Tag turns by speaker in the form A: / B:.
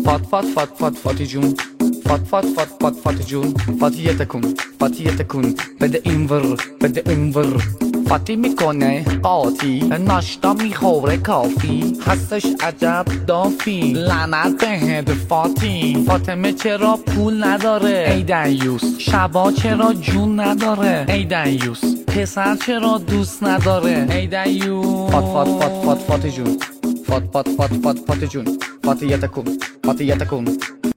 A: فات فات فات فات فاتی جون، فات فات فات فات فاتی جون، فاتیت کن بده اینور بده اونور. فاتی میکنه قاطی ناشتا میخوره کافی، هستش عجب دافی لعنت بهت فاتی. فاطمه چرا پول نداره ای دیوس، شبا چرا جون نداره ای دیوس، پسر چرا دوست نداره ای دیوس. فات فات فات فات فاتی جون، فات فات فات فات فاتی جون، فاتیت کن